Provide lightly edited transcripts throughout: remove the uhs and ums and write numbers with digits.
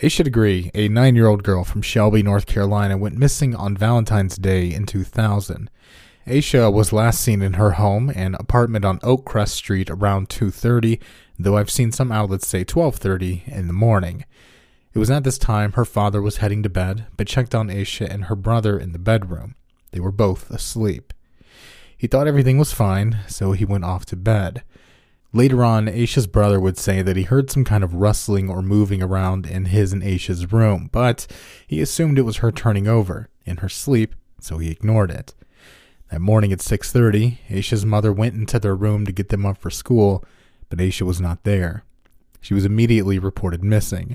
Aisha Degree, a 9-year-old girl from Shelby, North Carolina, went missing on Valentine's Day in 2000. Aisha was last seen in her home and apartment on Oakcrest Street around 2:30, though I've seen some outlets say 12:30 in the morning. It was at this time her father was heading to bed, but checked on Aisha and her brother in the bedroom. They were both asleep. He thought everything was fine, so he went off to bed. Later on, Aisha's brother would say that he heard some kind of rustling or moving around in his and Aisha's room, but he assumed it was her turning over in her sleep, so he ignored it. That morning at 6:30, Aisha's mother went into their room to get them up for school, but Aisha was not there. She was immediately reported missing.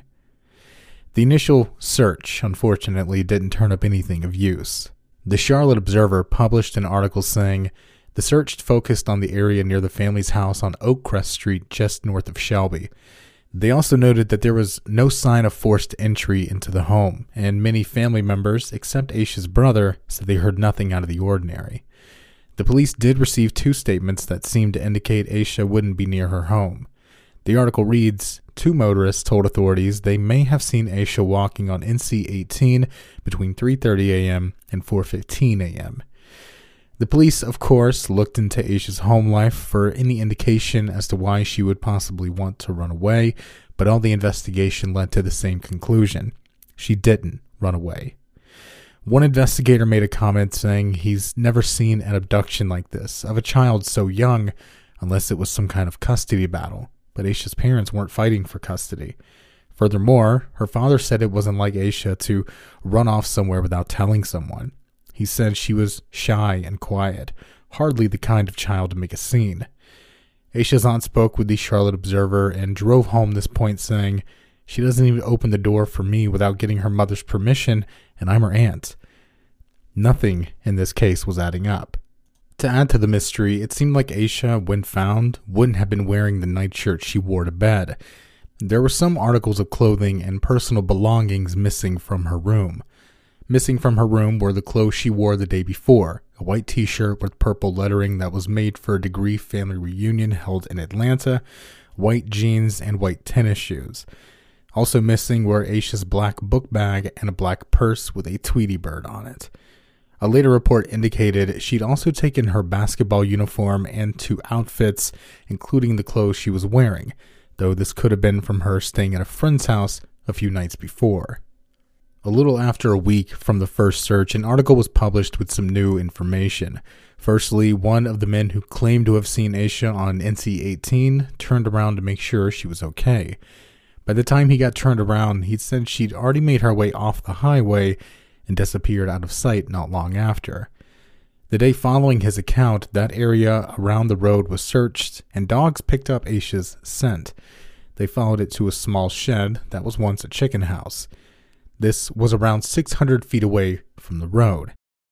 The initial search, unfortunately, didn't turn up anything of use. The Charlotte Observer published an article saying, "The search focused on the area near the family's house on Oakcrest Street just north of Shelby." They also noted that there was no sign of forced entry into the home, and many family members, except Aisha's brother, said they heard nothing out of the ordinary. The police did receive 2 statements that seemed to indicate Aisha wouldn't be near her home. The article reads, 2 motorists told authorities they may have seen Aisha walking on NC 18 between 3:30 a.m. and 4:15 a.m. The police, of course, looked into Aisha's home life for any indication as to why she would possibly want to run away, but all the investigation led to the same conclusion. She didn't run away. One investigator made a comment saying he's never seen an abduction like this of a child so young, unless it was some kind of custody battle, but Aisha's parents weren't fighting for custody. Furthermore, her father said it wasn't like Aisha to run off somewhere without telling someone. He said she was shy and quiet, hardly the kind of child to make a scene. Aisha's aunt spoke with the Charlotte Observer and drove home this point saying, "She doesn't even open the door for me without getting her mother's permission, and I'm her aunt." Nothing in this case was adding up. To add to the mystery, it seemed like Aisha, when found, wouldn't have been wearing the nightshirt she wore to bed. There were some articles of clothing and personal belongings missing from her room. Missing from her room were the clothes she wore the day before, a white t-shirt with purple lettering that was made for a Degree family reunion held in Atlanta, white jeans, and white tennis shoes. Also missing were Aisha's black book bag and a black purse with a Tweety bird on it. A later report indicated she'd also taken her basketball uniform and 2 outfits, including the clothes she was wearing, though this could have been from her staying at a friend's house a few nights before. A little after a week from the first search, an article was published with some new information. Firstly, one of the men who claimed to have seen Aisha on NC 18 turned around to make sure she was okay. By the time he got turned around, he'd said she'd already made her way off the highway and disappeared out of sight not long after. The day following his account, that area around the road was searched, and dogs picked up Aisha's scent. They followed it to a small shed that was once a chicken house. This was around 600 feet away from the road.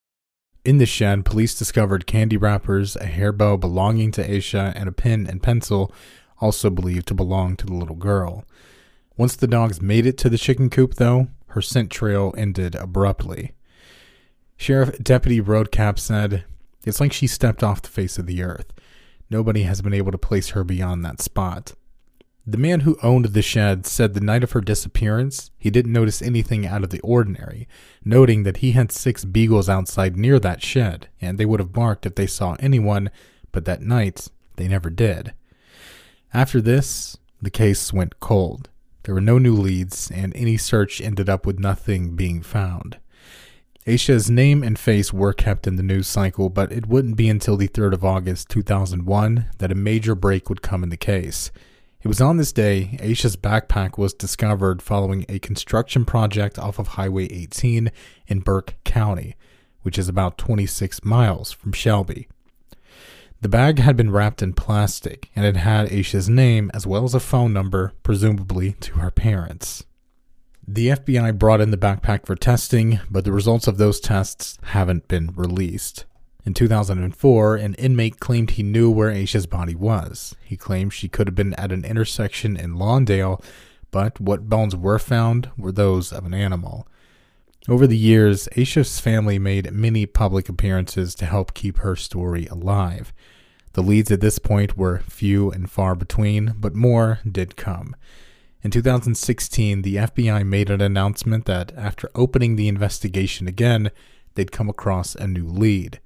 In the shed, police discovered candy wrappers, a hair bow belonging to Aisha, and a pen and pencil, also believed to belong to the little girl. Once the dogs made it to the chicken coop, though, her scent trail ended abruptly. Sheriff Deputy Roadcap said, "It's like she stepped off the face of the earth. Nobody has been able to place her beyond that spot." The man who owned the shed said the night of her disappearance, he didn't notice anything out of the ordinary, noting that he had 6 beagles outside near that shed, and they would have barked if they saw anyone, but that night, they never did. After this, the case went cold. There were no new leads, and any search ended up with nothing being found. Aisha's name and face were kept in the news cycle, but it wouldn't be until the 3rd of August 2001 that a major break would come in the case. It was on this day Aisha's backpack was discovered following a construction project off of Highway 18 in Burke County, which is about 26 miles from Shelby. The bag had been wrapped in plastic, and it had Aisha's name as well as a phone number, presumably to her parents. The FBI brought in the backpack for testing, but the results of those tests haven't been released. In 2004, an inmate claimed he knew where Aisha's body was. He claimed she could have been at an intersection in Lawndale, but what bones were found were those of an animal. Over the years, Aisha's family made many public appearances to help keep her story alive. The leads at this point were few and far between, but more did come. In 2016, the FBI made an announcement that after opening the investigation again, they'd come across a new lead.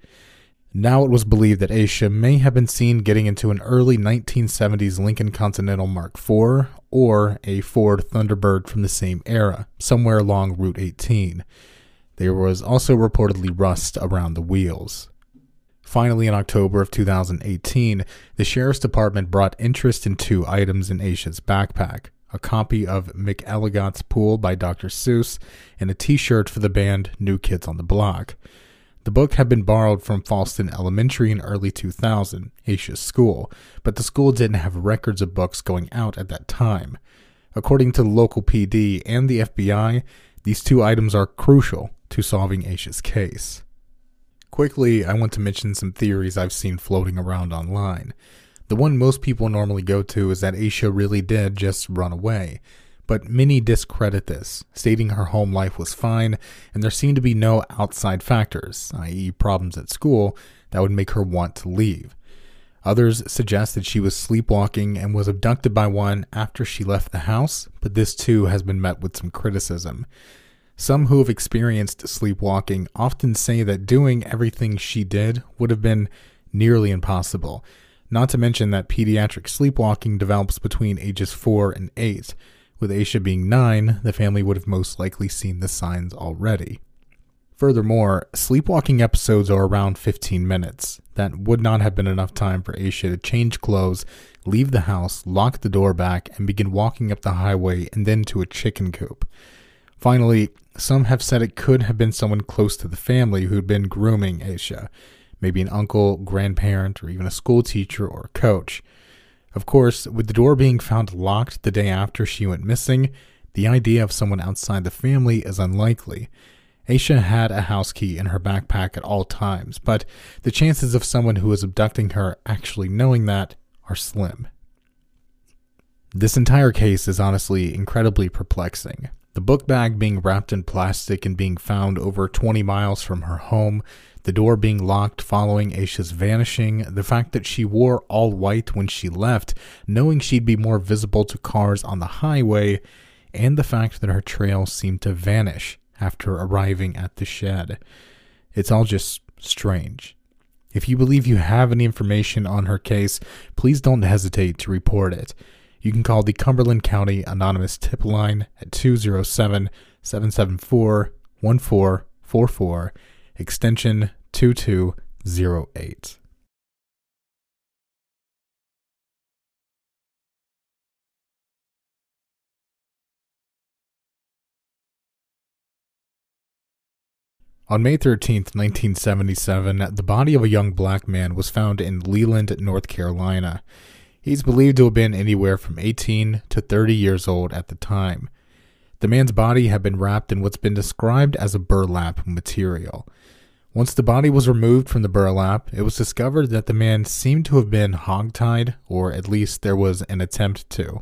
Now it was believed that Aisha may have been seen getting into an early 1970s Lincoln Continental Mark IV or a Ford Thunderbird from the same era, somewhere along Route 18. There was also reportedly rust around the wheels. Finally, in October of 2018, the Sheriff's Department brought interest in two items in Aisha's backpack: a copy of Mick Elligott's Pool by Dr. Seuss and a t-shirt for the band New Kids on the Block. The book had been borrowed from Falston Elementary in early 2000, Aisha's school, but the school didn't have records of books going out at that time. According to the local PD and the FBI, these two items are crucial to solving Aisha's case. Quickly, I want to mention some theories I've seen floating around online. The one most people normally go to is that Aisha really did just run away. But many discredit this, stating her home life was fine and there seemed to be no outside factors, i.e. problems at school, that would make her want to leave. Others suggest that she was sleepwalking and was abducted by one after she left the house, but this too has been met with some criticism. Some who have experienced sleepwalking often say that doing everything she did would have been nearly impossible, not to mention that pediatric sleepwalking develops between ages 4 and 8. With Aisha being 9, the family would have most likely seen the signs already. Furthermore, sleepwalking episodes are around 15 minutes. That would not have been enough time for Aisha to change clothes, leave the house, lock the door back, and begin walking up the highway and then to a chicken coop. Finally, some have said it could have been someone close to the family who had been grooming Aisha, maybe an uncle, grandparent, or even a school teacher or coach. Of course, with the door being found locked the day after she went missing, the idea of someone outside the family is unlikely. Aisha had a house key in her backpack at all times, but the chances of someone who is abducting her actually knowing that are slim. This entire case is honestly incredibly perplexing. The book bag being wrapped in plastic and being found over 20 miles from her home, the door being locked following Aisha's vanishing, the fact that she wore all white when she left, knowing she'd be more visible to cars on the highway, and the fact that her trail seemed to vanish after arriving at the shed. It's all just strange. If you believe you have any information on her case, please don't hesitate to report it. You can call the Cumberland County Anonymous Tip Line at 207-774-1444, extension 2208. On May 13, 1977, the body of a young black man was found in Leland, North Carolina. He's believed to have been anywhere from 18 to 30 years old at the time. The man's body had been wrapped in what's been described as a burlap material. Once the body was removed from the burlap, it was discovered that the man seemed to have been hogtied, or at least there was an attempt to.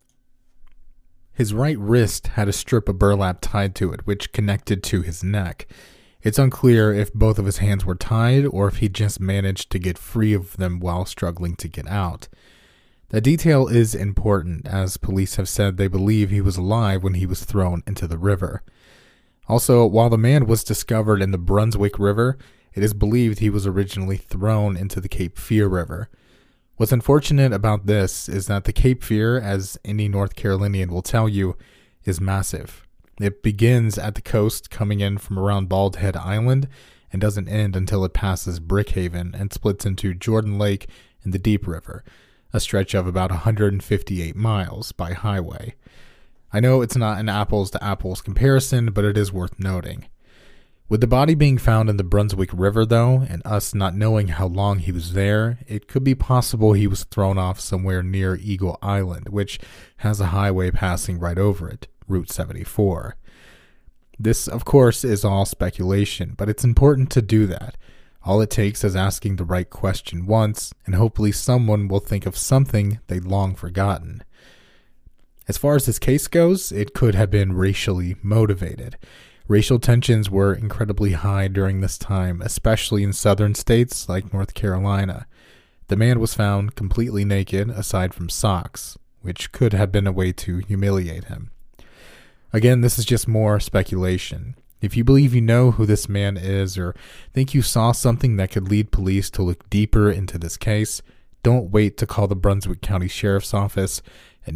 His right wrist had a strip of burlap tied to it, which connected to his neck. It's unclear if both of his hands were tied or if he just managed to get free of them while struggling to get out. That detail is important, as police have said they believe he was alive when he was thrown into the river. Also, while the man was discovered in the Brunswick River, it is believed he was originally thrown into the Cape Fear River. What's unfortunate about this is that the Cape Fear, as any North Carolinian will tell you, is massive. It begins at the coast coming in from around Bald Head Island and doesn't end until it passes Brickhaven and splits into Jordan Lake and the Deep River, a stretch of about 158 miles by highway. I know it's not an apples-to-apples comparison, but it is worth noting. With the body being found in the Brunswick River, though, and us not knowing how long he was there, it could be possible he was thrown off somewhere near Eagle Island, which has a highway passing right over it, Route 74. This, of course, is all speculation, but it's important to do that. All it takes is asking the right question once, and hopefully someone will think of something they'd long forgotten. As far as this case goes, it could have been racially motivated. Racial tensions were incredibly high during this time, especially in southern states like North Carolina. The man was found completely naked aside from socks. which could have been a way to humiliate him. Again, this is just more speculation. If you believe you know who this man is or think you saw something that could lead police to look deeper into this case, don't wait to call the Brunswick County Sheriff's Office at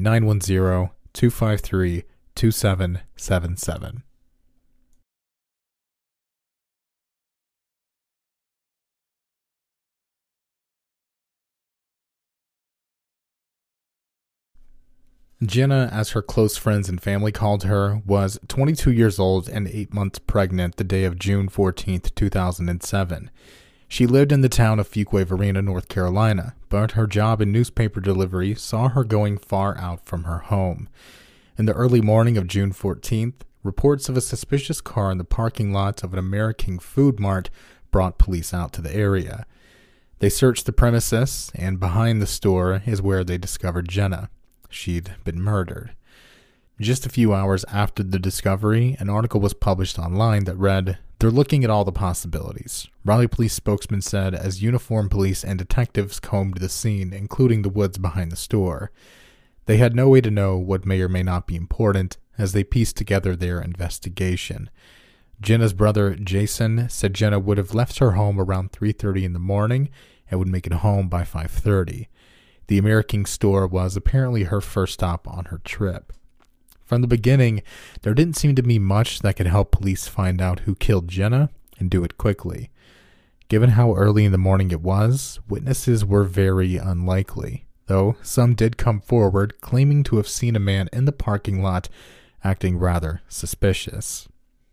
910-253-2777. Jenna, as her close friends and family called her, was 22 years old and 8 months pregnant the day of June 14, 2007. She lived in the town of Fuquay-Varina, North Carolina, but her job in newspaper delivery saw her going far out from her home. In the early morning of June 14th, reports of a suspicious car in the parking lot of an American Food Mart brought police out to the area. They searched the premises, and behind the store is where they discovered Jenna. She'd been murdered. Just a few hours after the discovery, an article was published online that read, "They're looking at all the possibilities," Raleigh police spokesman said as uniformed police and detectives combed the scene, including the woods behind the store. They had no way to know what may or may not be important as they pieced together their investigation. Jenna's brother, Jason, said Jenna would have left her home around 3:30 in the morning and would make it home by 5:30. The American store was apparently her first stop on her trip. From the beginning, there didn't seem to be much that could help police find out who killed Jenna and do it quickly. Given how early in the morning it was, witnesses were very unlikely, though some did come forward claiming to have seen a man in the parking lot acting rather suspicious.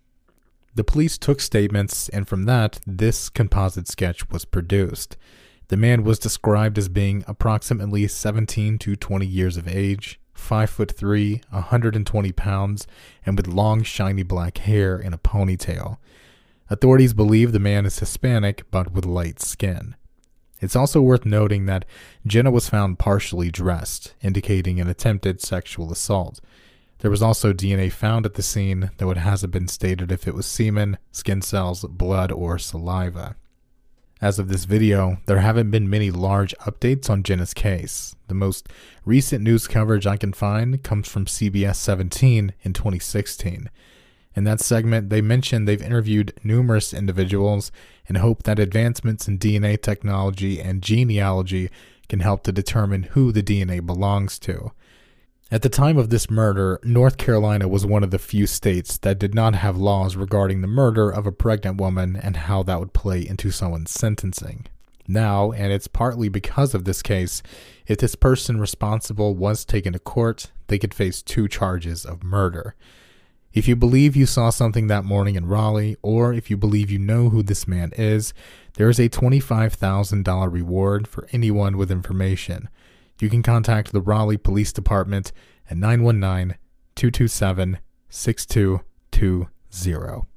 The police took statements, and from that, this composite sketch was produced. The man was described as being approximately 17 to 20 years of age, 5'3", 120 pounds, and with long, shiny black hair in a ponytail. Authorities believe the man is Hispanic, but with light skin. It's also worth noting that Jenna was found partially dressed, indicating an attempted sexual assault. There was also DNA found at the scene, though it hasn't been stated if it was semen, skin cells, blood, or saliva. As of this video, there haven't been many large updates on Jenna's case. The most recent news coverage I can find comes from CBS 17 in 2016. In that segment, they mentioned they've interviewed numerous individuals and hope that advancements in DNA technology and genealogy can help to determine who the DNA belongs to. At the time of this murder, North Carolina was one of the few states that did not have laws regarding the murder of a pregnant woman and how that would play into someone's sentencing. Now, and it's partly because of this case, if this person responsible was taken to court, they could face 2 charges of murder. If you believe you saw something that morning in Raleigh, or if you believe you know who this man is, there is a $25,000 reward for anyone with information. You can contact the Raleigh Police Department at 919-227-6220.